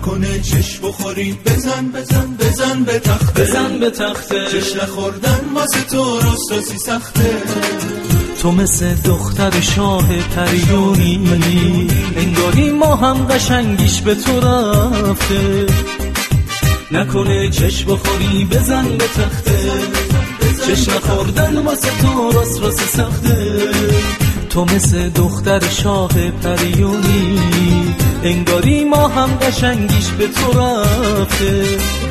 نکنه چش بخوری بزن بزن بزن به تخته، بزن به تخته. چش نخوردن واسه تو راستاسی سخته. تو مثل دختر شاه پریونی، انگاری ما هم قشنگیش به تو رفته. نکنه چش بخوری بزن به تخته، چش نخوردن واسه تو راست سخته. تو مثل دختر شاه پریونی، انگاری ما هم قشنگیش به تو رفته.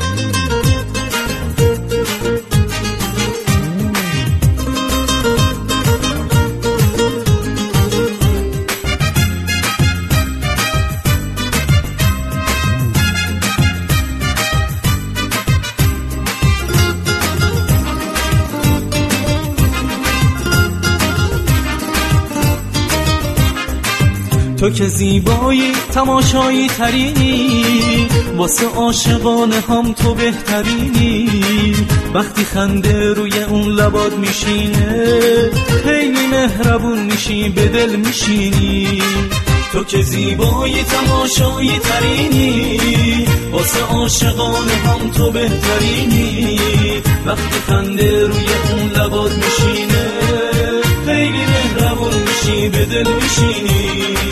تو که زیبایی تماشایی ترینی، واسه عاشقانه هم تو بهترینی. وقتی خنده روی اون لبات میشینه، خیلی مهربون میشی به دل میشینی. تو که زیبایی تماشایی ترینی، واسه عاشقانه هم تو بهترینی. وقتی خنده روی اون لبات میشینه، خیلی مهربون میشی به دل میشینی.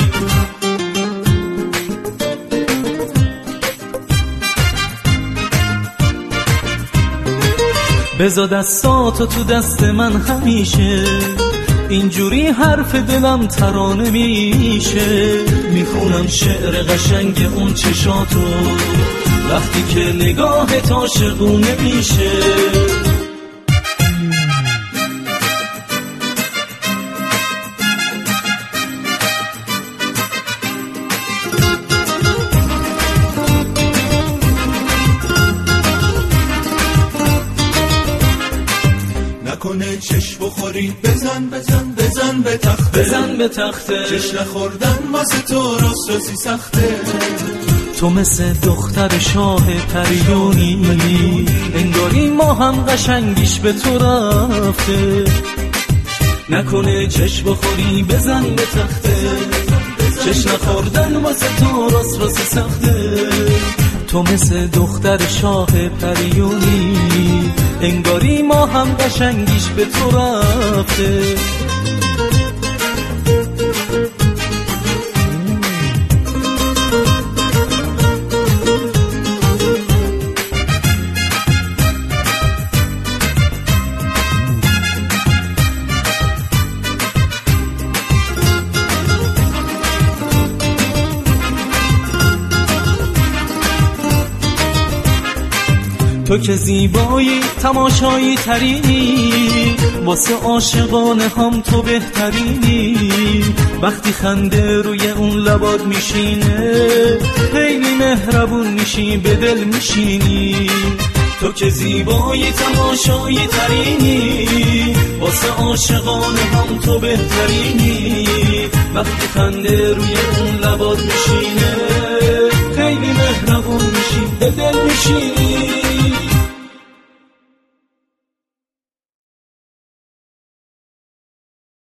بذار دستاتو تو دست من همیشه، اینجوری حرف دلم ترانه میشه. میخونم شعر قشنگ اون چشاتو، وقتی که نگاهت عاشقونه میشه. نکنه چش بخوری بزن بزن بزن به تخته، بزن به تخته. چش نخوردن واسه تو راستاسی سخته. تو مثل دختر شاه پریونی، انگاری ما هم قشنگیش به تو رفته. نکنه چش بخوری بزن به تخته، چش نخوردن واسه تو راست سخته. تو مثل دختر شاه پریونی، انگاری ما هم قشنگیش به تو رفته. تو که زیبایی تماشایی ترینی، واسه عاشقانه هم تو بهترینی. وقتی خنده روی اون لبات میشینه، خیلی مهربون میشی به دل میشینی. تو که زیبایی تماشایی ترینی، واسه عاشقانه هم تو بهترینی. وقتی خنده روی اون لبات میشینه، خیلی مهربون میشی به دل میشینی.